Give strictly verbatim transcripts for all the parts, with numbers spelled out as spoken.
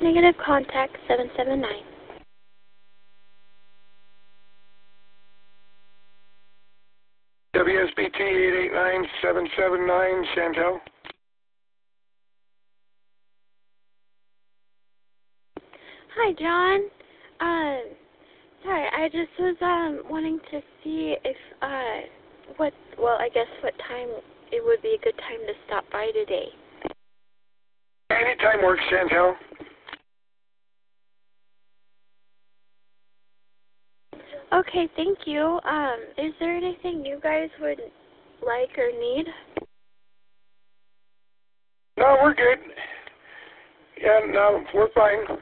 Negative, contact seven seven nine. W S B T eight eight nine seven seven nine, Chantel. Hi, John. Uh, sorry, I just was um wanting to see if uh what well I guess what time it would be a good time to stop by today. Anytime works, Chantel. Okay, thank you. Um, is there anything you guys would like or need? No, we're good. Yeah, no, we're fine.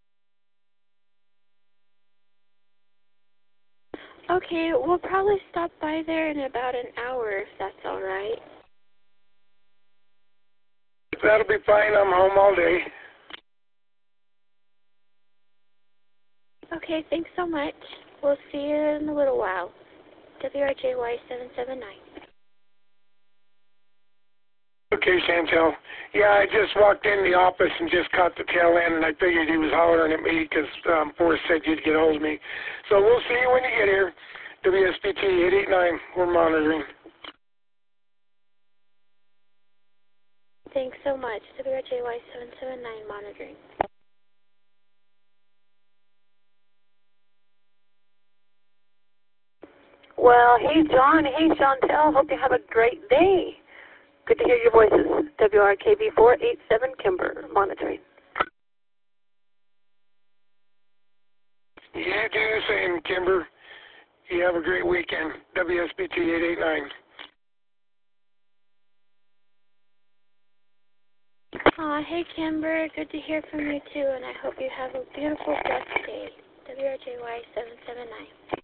Okay, we'll probably stop by there in about an hour if that's all right. That'll be fine. I'm home all day. Okay, thanks so much. We'll see you in a little while. W R J Y seven seven nine. Okay, Chantel. Yeah, I just walked in the office and just caught the tail end, and I figured he was hollering at me because um, Forrest said you'd get hold of me. So we'll see you when you get here. W S B T eight eight nine, we're monitoring. Thanks so much. W R J Y seven seven nine monitoring. Well, hey, John. Hey, Chantel. Hope you have a great day. Good to hear your voices. W R K V four eight seven, Kimber, monitoring. You do the same, Kimber. You have a great weekend. W S B T eight eight nine. Aw, hey, Kimber. Good to hear from you, too, and I hope you have a beautiful, blessed day. W R J Y seven seven nine.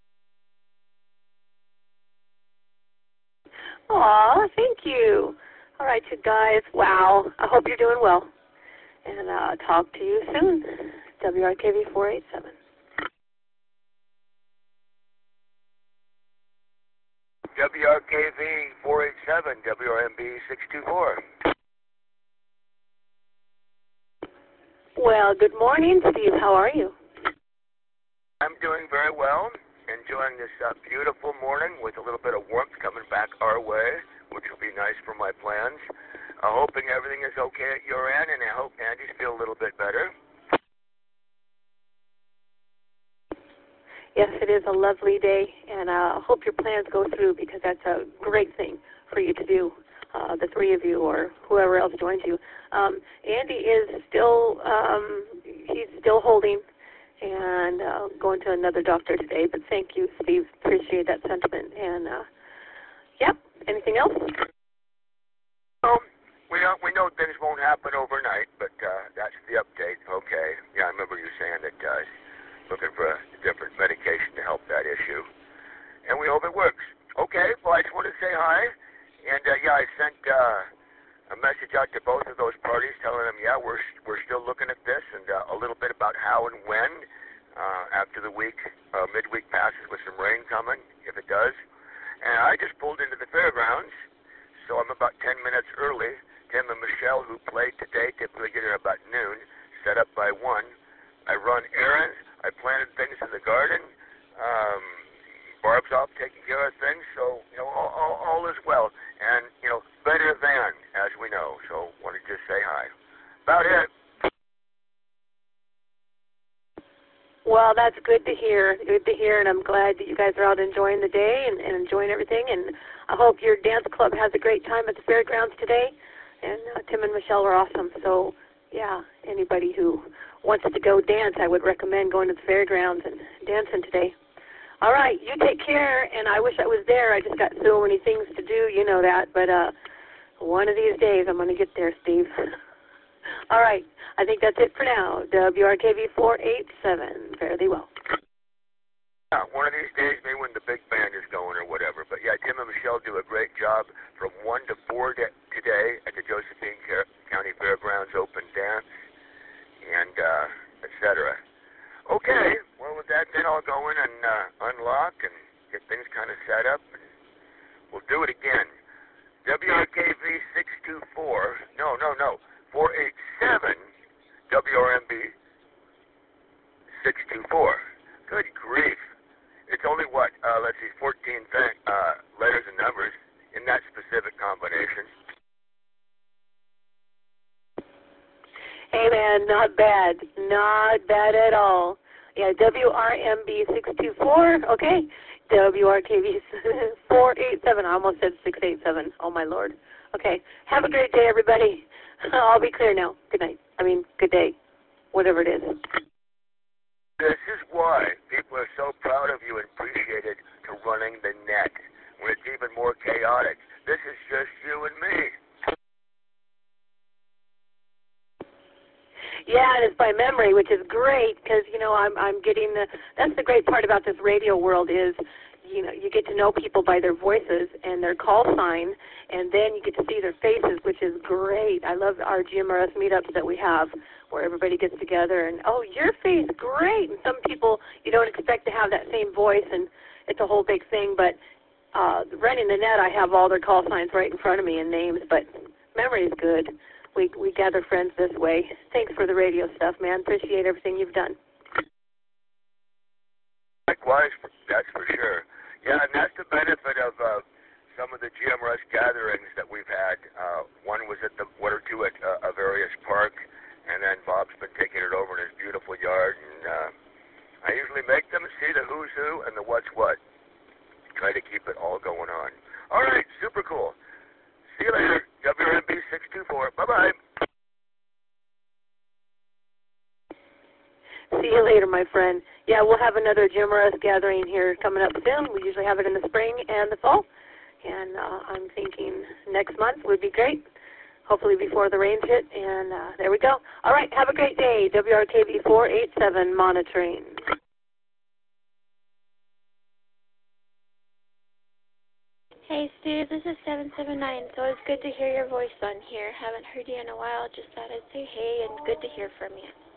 Aw, thank you. All right, you guys. Wow. I hope you're doing well. And uh, talk to you soon. W R K V four eight seven. W R K V four eight seven, W R M B six two four. Well, good morning, Steve. How are you? I'm doing very well. Enjoying this uh, beautiful morning with a little bit of warmth coming back our way, which will be nice for my plans. Uh, hoping everything is okay at your end, and I hope Andy's feel a little bit better. Yes, it is a lovely day, and I uh, hope your plans go through because that's a great thing for you to do, uh, the three of you or whoever else joins you. Um, Andy is still, um, he's still holding and uh, going to another doctor today, but thank you, Steve. Appreciate that sentiment. And, uh, yeah, anything else? Um, we know, we know things won't happen overnight, but uh, that's the update. Okay. Yeah, I remember you saying that uh, looking for a different medication to help that issue. And we hope it works. Okay, well, I just wanted to say hi. And, uh, yeah, I sent uh, a message out to both of those parties telling them, yeah, we're we're still looking at this and uh, a little bit about how and when uh, after the week, uh, midweek passes with some rain coming, if it does. And I just pulled into the fairgrounds, so I'm about ten minutes early. Tim and Michelle, who played today, typically get here about noon, set up by one. I run errands. I planted things in the garden. Um, Barb's off taking care of things, so, you know, all, all, all is well. And, you know, better than, as we know. So, wanted to just say hi. About it. Well, that's good to hear. Good to hear, and I'm glad that you guys are out enjoying the day and, and enjoying everything. And I hope your dance club has a great time at the fairgrounds today. And uh, Tim and Michelle were awesome. So, yeah, anybody who wants to go dance, I would recommend going to the fairgrounds and dancing today. All right, you take care, and I wish I was there. I just got so many things to do, you know that. But uh, one of these days, I'm going to get there, Steve. All right, I think that's it for now. W R K V four eight seven, fairly well. Yeah, one of these days, maybe when the big band is going or whatever. But, yeah, Tim and Michelle do a great job from one to four de- today at the Josephine County Fairgrounds Open Dance and uh, et cetera. Okay, well, with that, then I'll go in and uh, unlock and get things kind of set up. And we'll do it again. W R K V six two four, no, no, no, four eight seven, W R M B six two four. Good grief. It's only what, uh, let's see, fourteen th- uh, letters and numbers in that specific combination. Hey, man, not bad. Not bad at all. Yeah, W R M B six two four, okay. W R K V four eight seven. I almost said six eight seven. Oh, my Lord. Okay. Have a great day, everybody. I'll be clear now. Good night. I mean, good day. Whatever it is. This is why people are so proud of you and appreciated to running the net when it's even more chaotic. This is just you and me. Yeah, and it's by memory, which is great because, you know, I'm I'm getting the, that's the great part about this radio world is, you know, you get to know people by their voices and their call sign, and then you get to see their faces, which is great. I love our G M R S meetups that we have where everybody gets together and, oh, your face, great. And some people you don't expect to have that same voice, and it's a whole big thing. But uh, running the net, I have all their call signs right in front of me and names, but memory is good. We we gather friends this way. Thanks for the radio stuff, man. Appreciate everything you've done. Likewise, that's for sure. Yeah, and that's the benefit of uh, some of the G M R S gatherings that we've had. Uh, one was at the one or two at uh, a various park, and then Bob's been taking it over in his beautiful yard. And uh, I usually make them see the who's who and the what's what. Try to keep it all going on. All right, super cool. See you later. W R M B six two four. Bye-bye. See you later, my friend. Yeah, we'll have another G M R S gathering here coming up soon. We usually have it in the spring and the fall. And uh, I'm thinking next month would be great, hopefully before the rains hit. And uh, there we go. All right, have a great day. W R K V four eight seven monitoring. Hey, Steve, this is seven seven nine, so it's good to hear your voice on here. Haven't heard you in a while, just thought I'd say hey and good to hear from you.